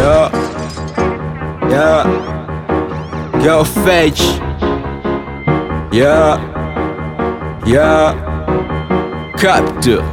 Yeah, yeah, go fetch. Yeah, yeah, capture.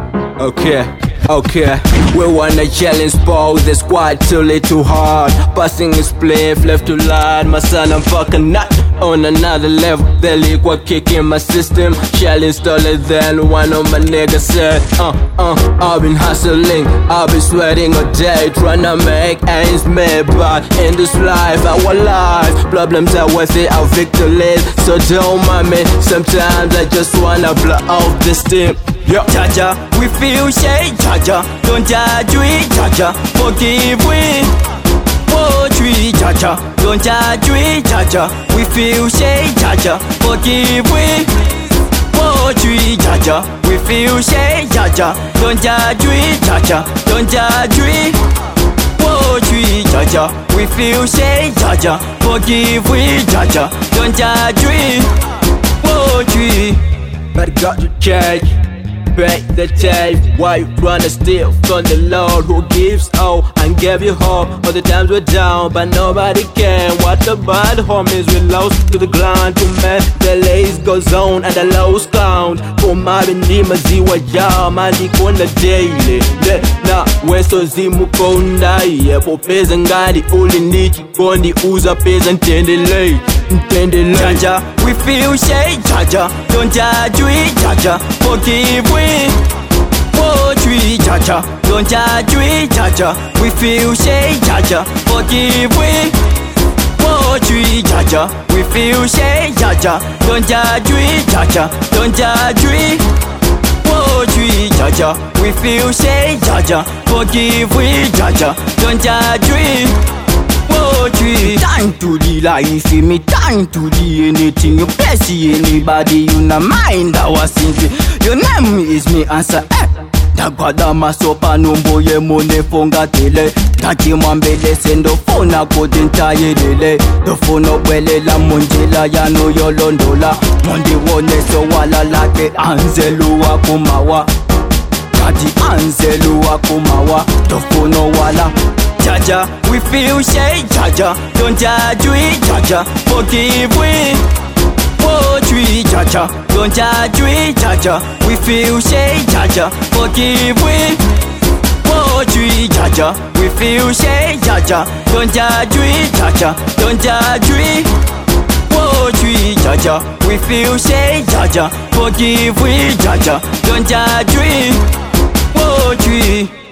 Okay, we wanna challenge ball, the squad too little hard. Passing his play, left to line. My son, I'm fucking not on another level. The liquid kicking my system. Shell installer than one of my niggas said. I've been hustling, I've been sweating all day, trying to make ends meet. But in this life, our life, problems are worth it, our victories. So don't mind me, sometimes I just wanna blow off the steam. Yeah. Jaja, we feel shade, Jaja. Don't judge we, Jaja. Forgive we. Watch we, Jaja. Don't judge we, Jaja. We feel shade, Jaja. Forgive we. Watch we, Jaja. We feel shade, Jaja. Don't judge we, Jaja. Don't judge we. Watch we, Jaja. We feel shade, Jaja. Forgive we, Jaja. Don't judge we. Watch we. But got to change. Break the tape. Why you tryna steal from the Lord who gives all and gave you hope? All the times we're down, but nobody can. What about homies we lost to the ground? To man, the lace goes on and the lows count. Kumari ni maziwa ya mandi kuna daily. Na weso zimu konda yepo peza ngadi uli nichi kondi uza peza ntendele. Jaja, we feel shade, Jaja. Don't judge we, Jaja. Forgive we. Watch we, Jaja. Don't judge we, Jaja. We feel shade, Jaja. Forgive we. Watch we, Jaja. We feel shade, Jaja. Don't judge we, Jaja. Don't judge we. Watch we, Jaja. We feel shade, Jaja. Forgive we, Jaja. Don't judge we. Watch we. Time to the life, me time to the anything. You bless anybody, you not mind our sins. Your name is me answer. Dakwada masopa numbo ye mone fonga tele. Taki mwambele sendo fona kodinta yelele. The phone wele la monjela ya no yolondola. Mondi wone so wala lake anzelu wa kumawa. Kati anzelu wa kumawa. The phone wala. Jaja, we feel shade, Jaja. Don't judge we, Jaja. Forgive we. Watch we, Jaja. Don't judge we, Jaja. We feel shade, Jaja. Forgive we. Watch we, Jaja. We feel shade, Jaja. Don't judge we, Jaja. Don't judge we. Watch we, Jaja. We feel shade, Jaja. Forgive we, Jaja. Don't judge we. Watch we.